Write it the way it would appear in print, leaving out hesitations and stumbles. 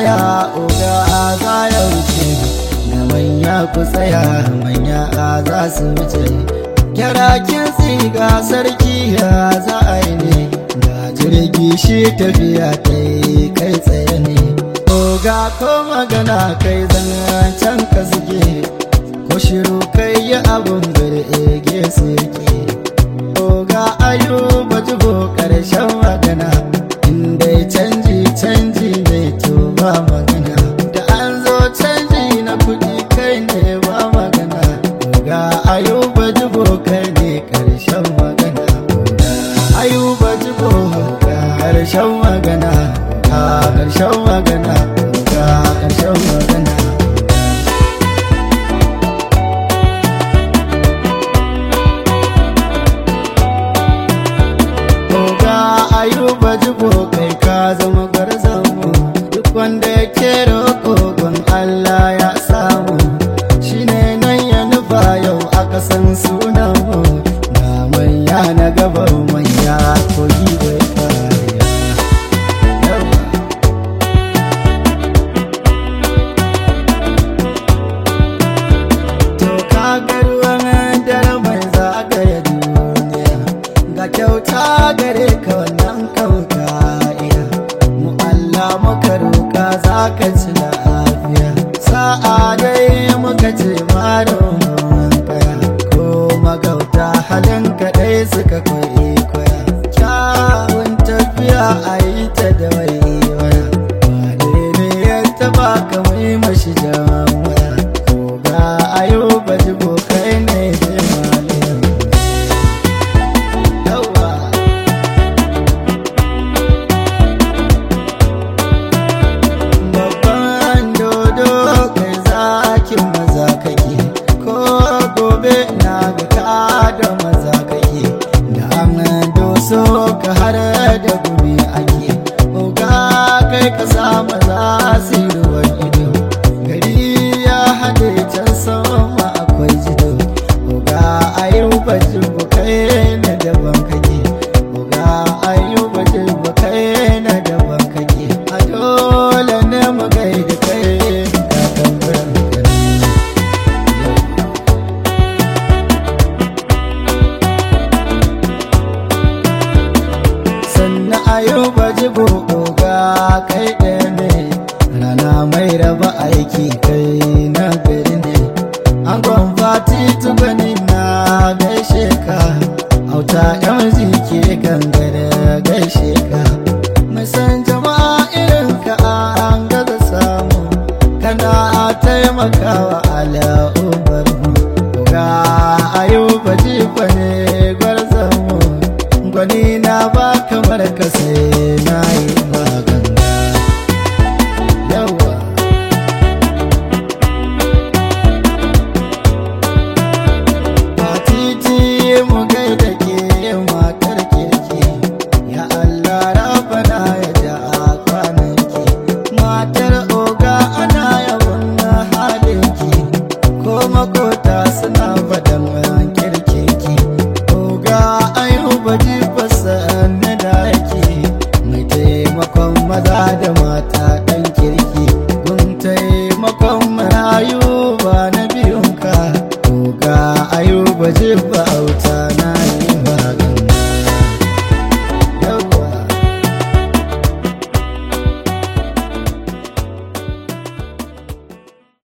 maraya oga za ya wuce na manya ku tsaya manya za su wuce kira kin tsiga sarki ya za a yi ne ga jirgi shi tafiya ta yi kai tsaye ne oga ko magana kai zancen ka suke ko shiru kai yi abun birge suke oga Ayuba Jibo karshen magana inda canji ne to ba magana da an zo canji na kudi kai ne ba magana oga Ayuba Jibo kai ne karshen magana Ayuba Jibo karshen magana karshen magana karshen magana Ayuba Jibo kai ka zama gwarzonmu duk wanda yake roƙo gun Allah ya samu shine nan ya nufa yau aka san sunanmu na manya na gaban manya kogi bai kariya to ka ga ruwan dare mai zagaya duniya ga kyauta gare ka wannan kauta iya mu Allah muka roka za ka ci lafiya sa'a dai muka ce maron kaya ko magauta halin kaɗai suka koyi koya kyawun tafiya a yi ta da waiwaya wane ne ya taba ka mai mashi jama'a ko ga Ayuba Jibo kai ne dai malin da maza kake da an doso ka har da gumi ake oga kai ka sa maza su ruwan ido gari ya haɗe can sama akwai jido oga Ayuba Jibo kai na daban kake oga Ayuba Jibo kai na daban kake a dole ne mu gaida kai ka tambayan Ayuba Jibo oga kai ɗaya ne rana mai raba aiki kai na gari ne an gwamfati tugani na gaishe ka auta yan zike gangare gaishe ka mai san jama'a irin ka an gaza samu kana taimakawa al'ummar mu oga Ayuba Jibo ne gwarzon mu gwani na ba kamar ka sai na yi magana yawa a titi mu gaida ke matar kirki ya Allah rabana ya ja kwananki matar oga ana yabon halinki ko makota suna fadan kirkinki oga Ayuba Jibo sanne da yake mai taimakon maza da mata ɗan kirki gun taimakon marayu ba na biyunka oga Ayuba Jibo